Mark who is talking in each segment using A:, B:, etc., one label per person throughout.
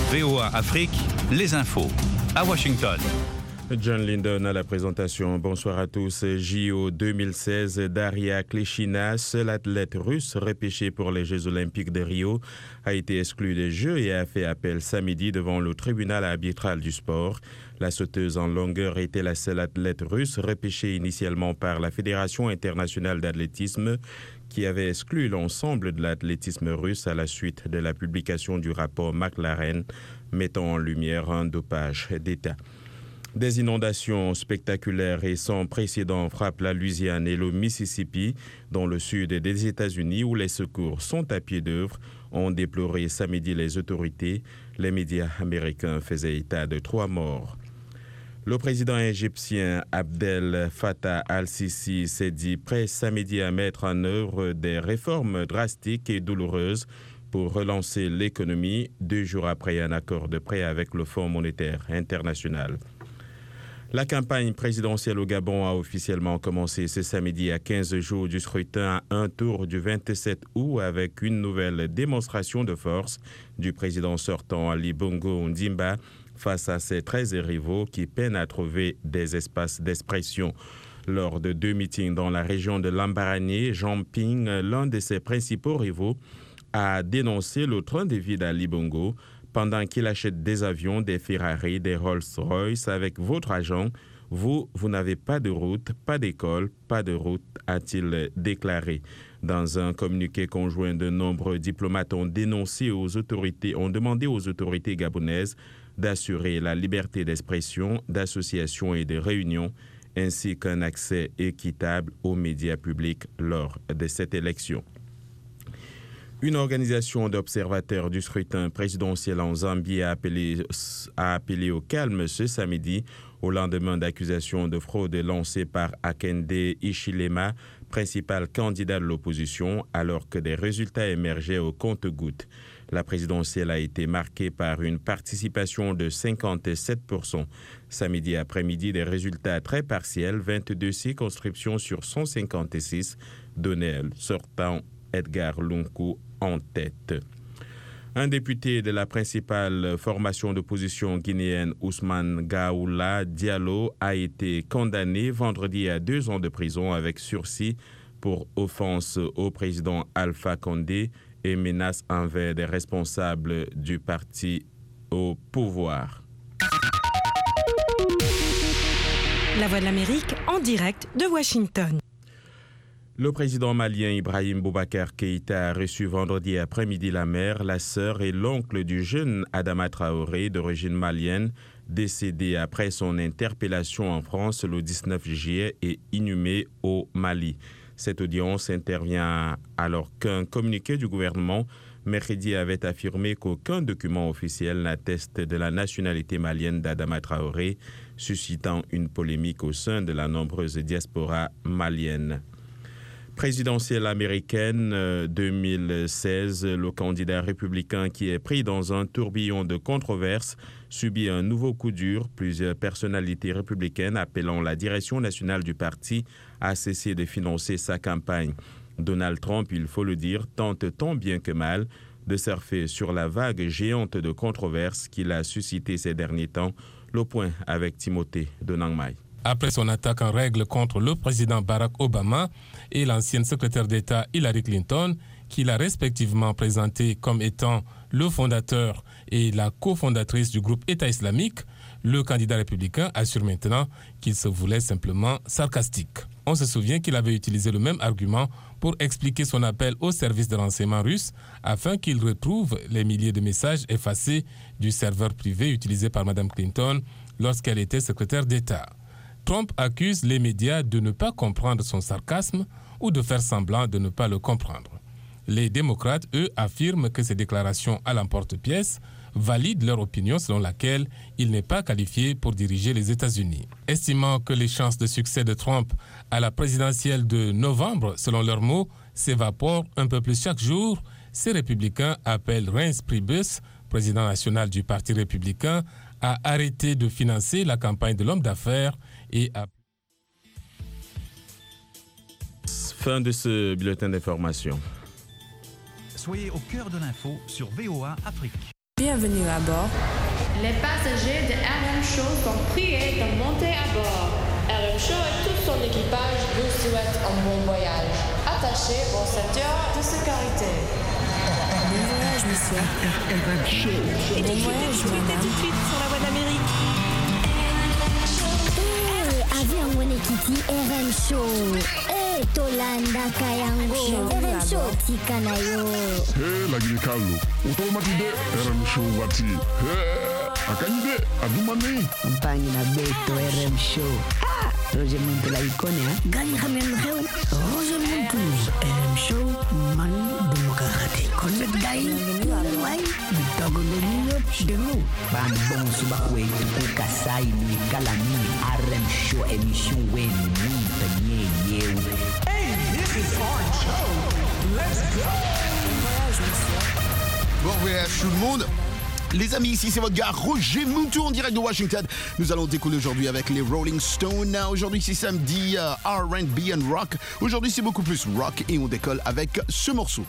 A: VOA Afrique, les infos. À Washington.
B: John Linden à la présentation. Bonsoir à tous. JO 2016, Daria Kleshina, seule athlète russe repêchée pour les Jeux olympiques de Rio, a été exclue des Jeux et a fait appel samedi devant le tribunal arbitral du sport. La sauteuse en longueur était la seule athlète russe repêchée initialement par la Fédération internationale d'athlétisme qui avait exclu l'ensemble de l'athlétisme russe à la suite de la publication du rapport McLaren mettant en lumière un dopage d'État. Des inondations spectaculaires et sans précédent frappent la Louisiane et le Mississippi, dans le sud des États-Unis, où les secours sont à pied d'œuvre, ont déploré samedi les autorités. Les médias américains faisaient état de 3 morts. Le président égyptien Abdel Fattah al-Sisi s'est dit prêt samedi à mettre en œuvre des réformes drastiques et douloureuses pour relancer l'économie 2 jours après un accord de prêt avec le Fonds monétaire international. La campagne présidentielle au Gabon a officiellement commencé ce samedi à 15 jours du scrutin à un tour du 27 août avec une nouvelle démonstration de force du président sortant Ali Bongo Ondimba face à ses 13 rivaux qui peinent à trouver des espaces d'expression. Lors de 2 meetings dans la région de Lambaréné, Jean Ping, l'un de ses principaux rivaux, a dénoncé le train de vie d'Ali Bongo pendant qu'il achète des avions, des Ferrari, des Rolls-Royce avec votre argent. Vous n'avez pas de route, pas d'école, pas de route, a-t-il déclaré. Dans un communiqué conjoint, de nombreux diplomates ont demandé aux autorités gabonaises d'assurer la liberté d'expression, d'association et de réunion, ainsi qu'un accès équitable aux médias publics lors de cette élection. Une organisation d'observateurs du scrutin présidentiel en Zambie a appelé au calme ce samedi au lendemain d'accusations de fraude lancées par Hakainde Hichilema, principal candidat de l'opposition, alors que des résultats émergeaient au compte-gouttes. La présidentielle a été marquée par une participation de 57%. Samedi après-midi, des résultats très partiels, 22 circonscriptions sur 156, donnaient sortant Edgar Lungu en tête. Un député de la principale formation d'opposition guinéenne, Ousmane Gaoula Diallo, a été condamné vendredi à 2 ans de prison avec sursis pour offense au président Alpha Condé et menace envers des responsables du parti au pouvoir.
C: La Voix de l'Amérique en direct de Washington.
B: Le président malien Ibrahim Boubacar Keïta a reçu vendredi après-midi la mère, la sœur et l'oncle du jeune Adama Traoré d'origine malienne, décédé après son interpellation en France le 19 juillet et inhumé au Mali. Cette audience intervient alors qu'un communiqué du gouvernement mercredi avait affirmé qu'aucun document officiel n'atteste de la nationalité malienne d'Adama Traoré, suscitant une polémique au sein de la nombreuse diaspora malienne. Présidentielle américaine 2016, le candidat républicain qui est pris dans un tourbillon de controverses subit un nouveau coup dur. Plusieurs personnalités républicaines appelant la direction nationale du parti à cesser de financer sa campagne. Donald Trump, il faut le dire, tente tant bien que mal de surfer sur la vague géante de controverses qu'il a suscité ces derniers temps. Le point avec Timothée Donangmai.
D: Après son attaque en règle contre le président Barack Obama et l'ancienne secrétaire d'État Hillary Clinton, qu'il a respectivement présenté comme étant le fondateur et la cofondatrice du groupe État islamique, le candidat républicain assure maintenant qu'il se voulait simplement sarcastique. On se souvient qu'il avait utilisé le même argument pour expliquer son appel au service de renseignement russe afin qu'il retrouve les milliers de messages effacés du serveur privé utilisé par Mme Clinton lorsqu'elle était secrétaire d'État. Trump accuse les médias de ne pas comprendre son sarcasme ou de faire semblant de ne pas le comprendre. Les démocrates, eux, affirment que ces déclarations à l'emporte-pièce valident leur opinion selon laquelle il n'est pas qualifié pour diriger les États-Unis. Estimant que les chances de succès de Trump à la présidentielle de novembre, selon leurs mots, s'évaporent un peu plus chaque jour, ces républicains appellent Reince Priebus, président national du Parti républicain, à arrêter de financer la campagne de l'homme d'affaires et à...
B: Fin de ce bulletin d'information.
A: Soyez au cœur de l'info sur VOA Afrique.
E: Bienvenue à bord.
F: Les passagers de RM Show sont priés de monter à bord. RM Show et tout son équipage vous souhaitent un bon voyage. Attachez vos ceintures de sécurité.
E: Bon voyage, monsieur.
C: RM Show. Et tout de suite sur la voie d'Amérique.
G: Avion Wenekiti RM Show. Tolanda Kayango. RM Show Tikanayo.
H: Lagini Kalu. Utomatide RM Show Wati. Akanyide Adumani.
I: Mpangi na Beto RM Show. Roger Muntu la ikone ha. Gani khamen kheu. Roger Muntu RM Show man demokrate. Connect dai. Wai. Bitago lelo demo. Ban bon subakwe ku kasai ni kalani RM Show émission wen ni tanye yeu.
J: Hey, this is our show. Let's go.
K: Bon voyage tout le monde. Les amis, ici c'est votre gars Roger Muntu en direct de Washington. Nous allons décoller aujourd'hui avec les Rolling Stones. Aujourd'hui c'est samedi R&B and rock. Aujourd'hui c'est beaucoup plus rock et on décolle avec ce morceau.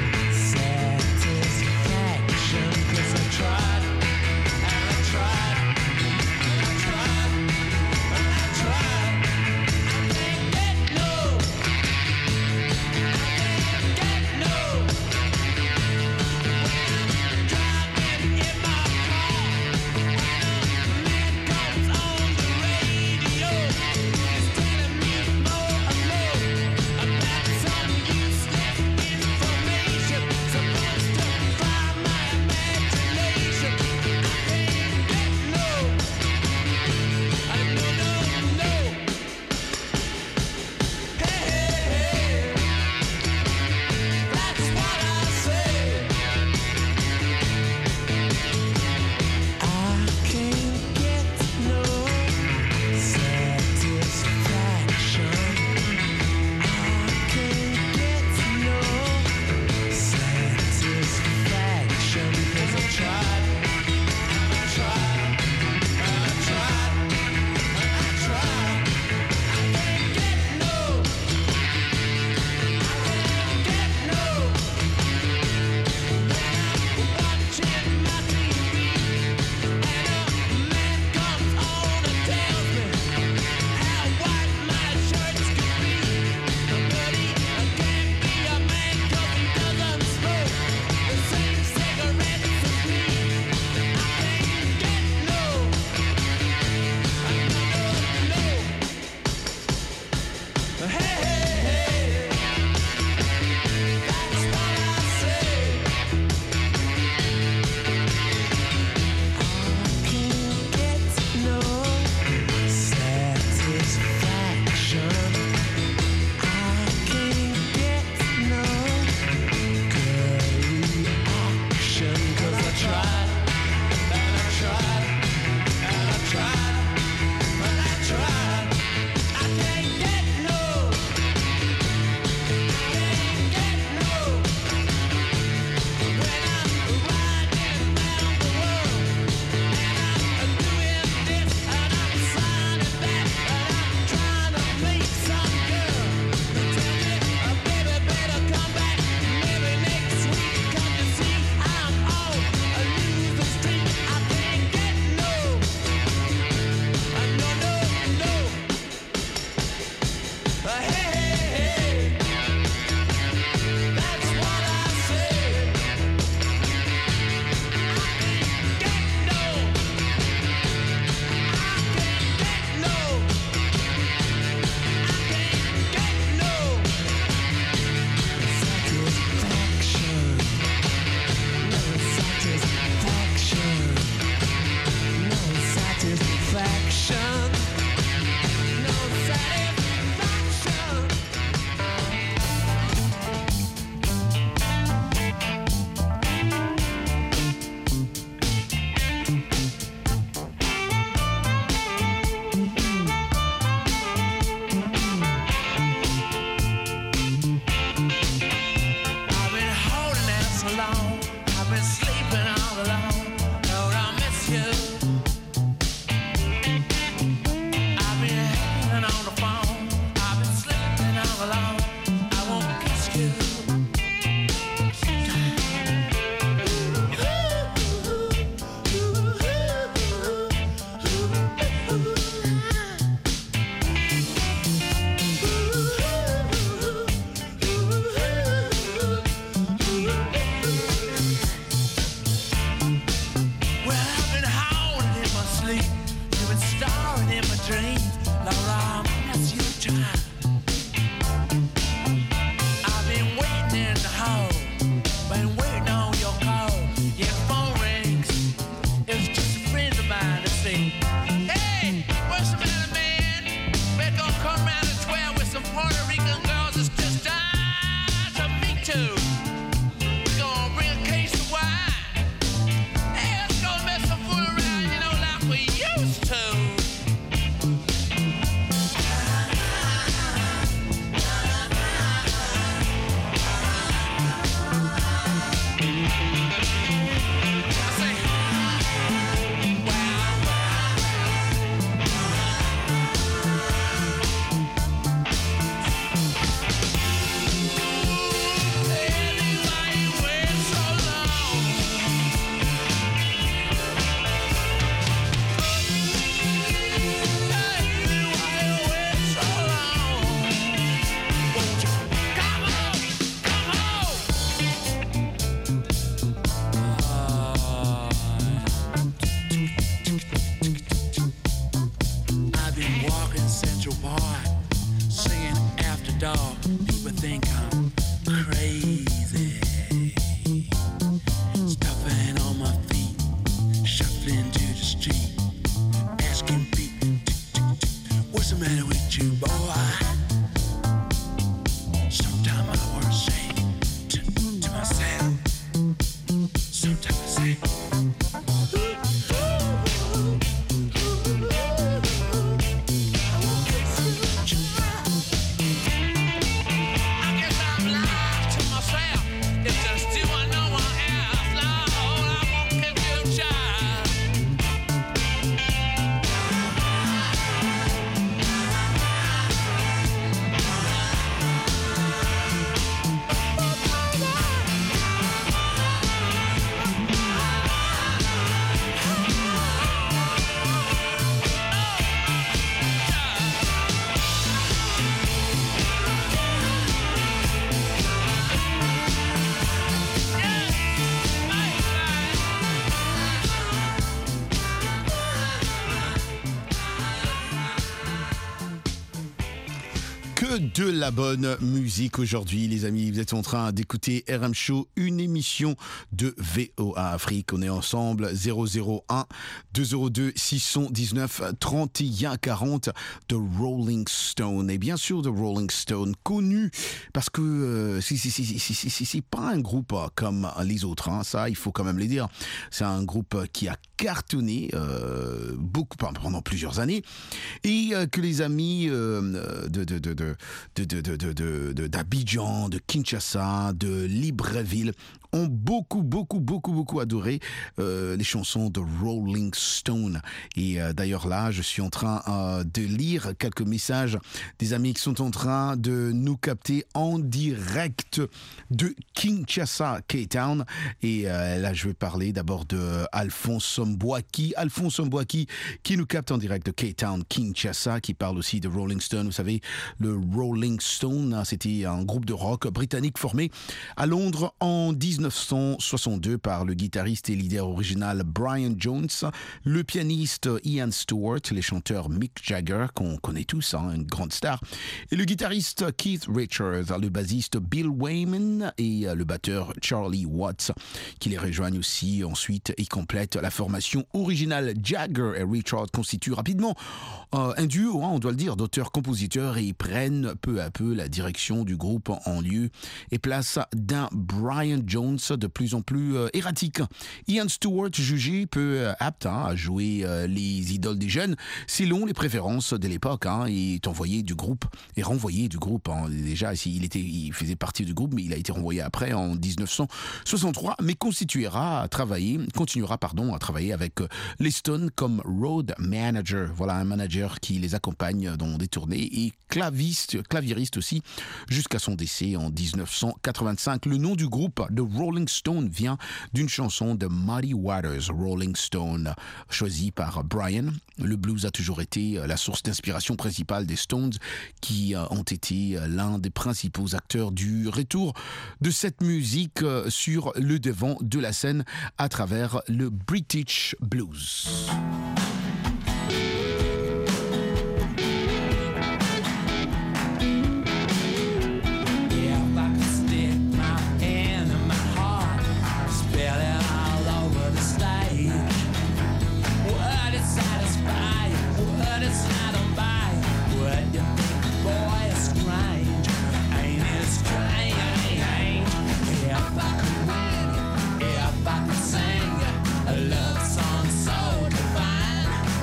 J: Tried
L: singing after dark. People think I'm crazy. Stuffing on my feet, shuffling to the street, asking people, what's the matter with you, boy? Sometimes I want to say to myself, sometimes I say,
K: de la bonne musique aujourd'hui, les amis. Vous êtes en train d'écouter RM Show, une émission de VOA Afrique. On est ensemble, 001 202 619 31 40 de Rolling Stone. Et bien sûr, de Rolling Stone, connu parce que c'est pas un groupe comme les autres. Hein. Ça, il faut quand même le dire. C'est un groupe qui a cartonné beaucoup pendant plusieurs années et que les amis d'Abidjan, de Kinshasa, de Libreville ont beaucoup adoré les chansons de Rolling Stone. Et d'ailleurs là, je suis en train de lire quelques messages des amis qui sont en train de nous capter en direct de Kinshasa, Cape Town. Et là, je vais parler d'abord de Alphonse Mbouaki. Alphonse Mbouaki qui nous capte en direct de Cape Town, Kinshasa, qui parle aussi de Rolling Stone. Vous savez, le Rolling Stone, c'était un groupe de rock britannique formé à Londres en 1962 par le guitariste et leader original Brian Jones, le pianiste Ian Stewart, les chanteurs Mick Jagger, qu'on connaît tous, hein, une grande star, et le guitariste Keith Richards, le bassiste Bill Wyman et le batteur Charlie Watts, qui les rejoignent aussi ensuite et complètent la formation originale. Jagger et Richards constituent rapidement un duo, hein, on doit le dire, d'auteurs-compositeurs et prennent peu à peu la direction du groupe en lieu et place d'un Brian Jones de plus en plus erratique. Ian Stewart, jugé peu apte à jouer les idoles des jeunes, selon les préférences de l'époque, hein, est envoyé du groupe et renvoyé du groupe. Hein. Déjà, il faisait partie du groupe, mais il a été renvoyé après en 1963, mais continuera à travailler avec les Stones comme road manager. Voilà, un manager qui les accompagne dans des tournées et clavieriste aussi jusqu'à son décès en 1985. Le nom du groupe de Rolling Stone vient d'une chanson de Muddy Waters, Rolling Stone, choisie par Brian. Le blues a toujours été la source d'inspiration principale des Stones, qui ont été l'un des principaux acteurs du retour de cette musique sur le devant de la scène à travers le British Blues.
L: Sing a love song so divine.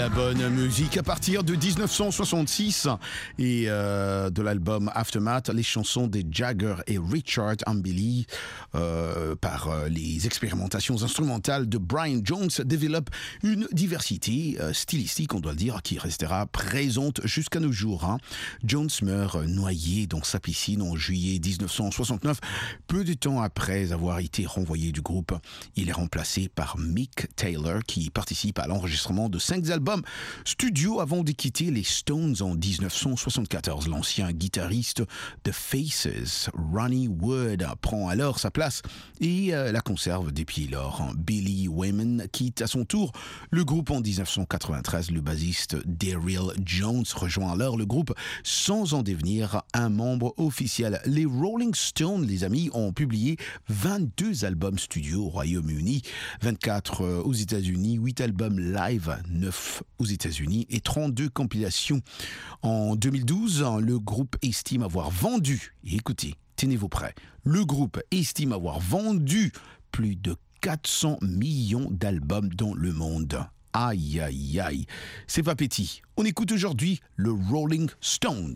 K: la bonne musique à partir de 1966 et de l'album Aftermath, les chansons des Jagger et Richard Ambili par les expérimentations instrumentales de Brian Jones développent une diversité stylistique, on doit le dire, qui restera présente jusqu'à nos jours. Hein. Jones meurt noyé dans sa piscine en juillet 1969, peu de temps après avoir été renvoyé du groupe. Il est remplacé par Mick Taylor qui participe à l'enregistrement de 5 albums studio avant de quitter les Stones en 1974. L'ancien guitariste de Faces, Ronnie Wood, prend alors sa place et la conserve depuis lors. Billy Wayman quitte à son tour le groupe en 1993. Le bassiste Daryl Jones rejoint alors le groupe sans en devenir un membre officiel. Les Rolling Stones, les amis, ont publié 22 albums studio au Royaume-Uni, 24 aux États-Unis, 8 albums live, 9 aux États-Unis et 32 compilations. En 2012, le groupe estime avoir vendu, et écoutez, tenez-vous prêts, le groupe estime avoir vendu plus de 400 millions d'albums dans le monde. Aïe, aïe, aïe, c'est pas petit. On écoute aujourd'hui le Rolling Stones.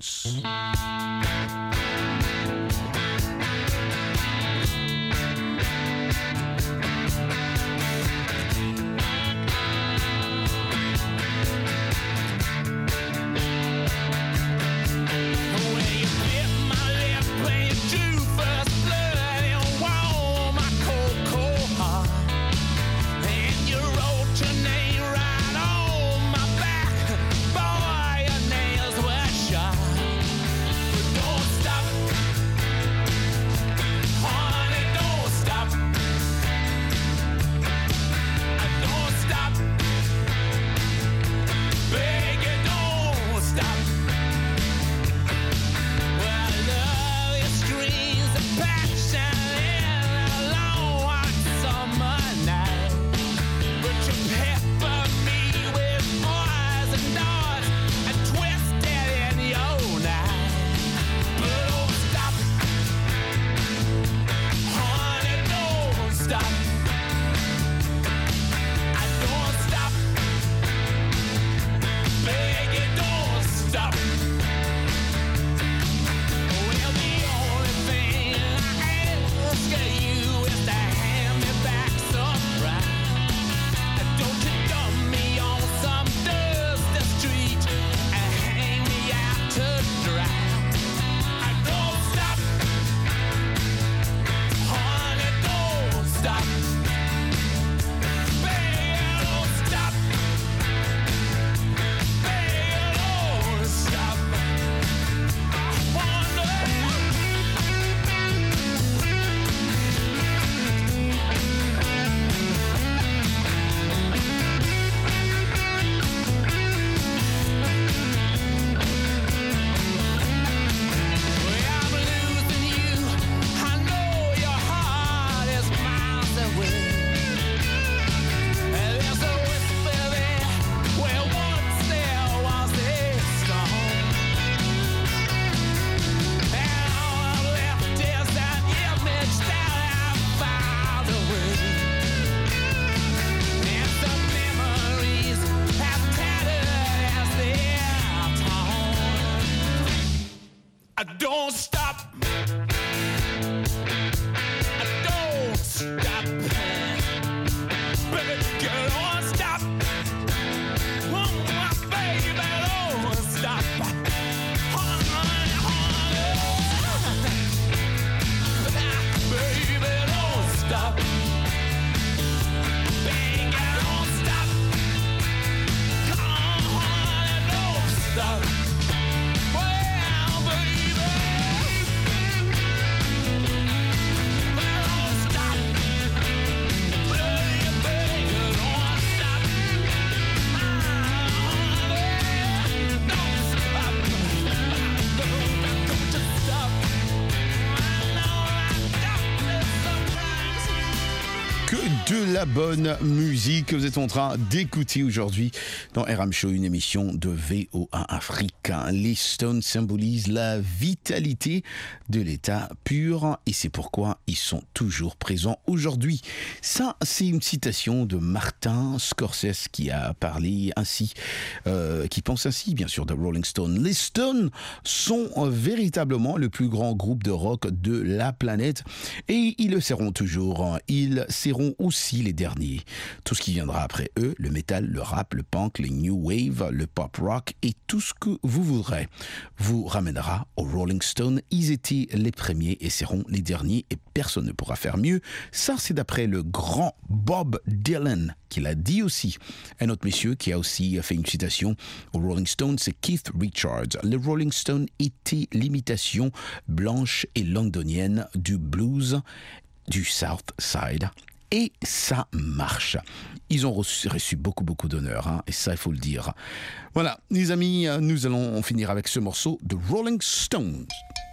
K: la bonne musique que vous êtes en train d'écouter aujourd'hui dans RM Show, une émission de VOA Afrique. Les Stones symbolisent la vitalité de l'état pur et c'est pourquoi ils sont toujours présents aujourd'hui. Ça, c'est une citation de Martin Scorsese qui a parlé ainsi, qui pense ainsi, bien sûr, de Rolling Stone. Les Stones sont véritablement le plus grand groupe de rock de la planète et ils le seront toujours. Ils seront aussi les derniers. Tout ce qui viendra après eux, le métal, le rap, le punk, les new wave, le pop rock et tout ce que vous voudrez, vous ramènera aux Rolling Stones. Ils étaient les premiers et seront les derniers et personne ne pourra faire mieux. Ça, c'est d'après le grand Bob Dylan qui l'a dit aussi. Un autre monsieur qui a aussi fait une citation aux Rolling Stones, c'est Keith Richards. Les Rolling Stones étaient l'imitation blanche et londonienne du blues du South Side. Et ça marche. Ils ont reçu beaucoup d'honneur, et ça, il faut le dire. Voilà, les amis, nous allons finir avec ce morceau de Rolling Stones.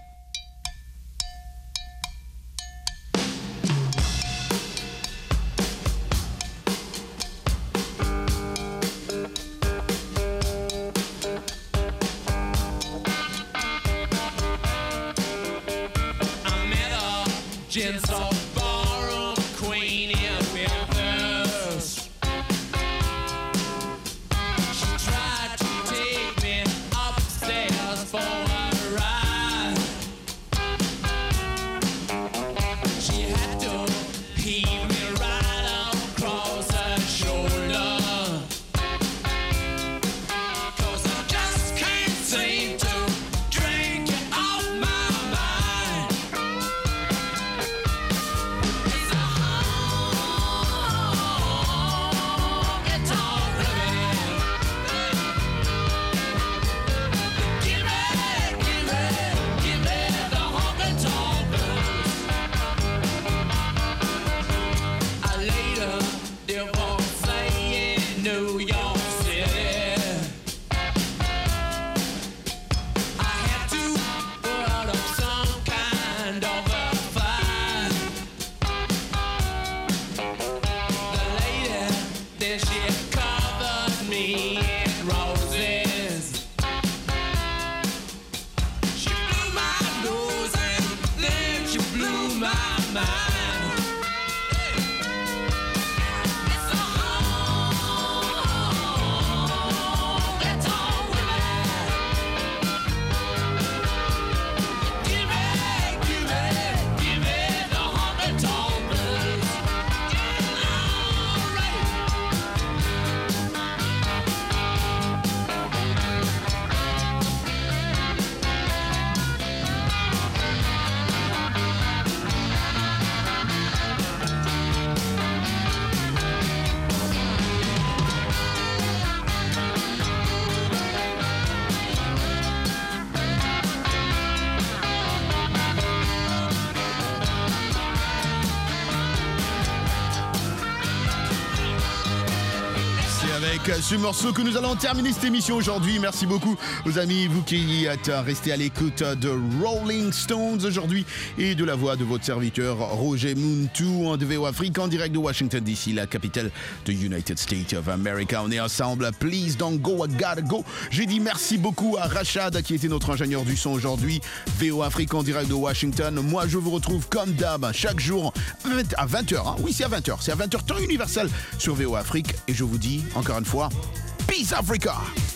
K: Ce morceau que nous allons terminer cette émission aujourd'hui. Merci beaucoup aux amis, vous qui êtes restés à l'écoute de Rolling Stones aujourd'hui et de la voix de votre serviteur Roger Muntu de VOA Afrique en direct de Washington DC, la capitale de United States of America. On est ensemble. Please don't go, I gotta go. J'ai dit merci beaucoup à Rachad qui était notre ingénieur du son aujourd'hui. VOA Afrique en direct de Washington. Moi, je vous retrouve comme d'hab chaque jour à 20h. Oui, c'est à 20h. C'est à 20h temps universel sur VOA Afrique. Et je vous dis encore une fois, Peace Africa!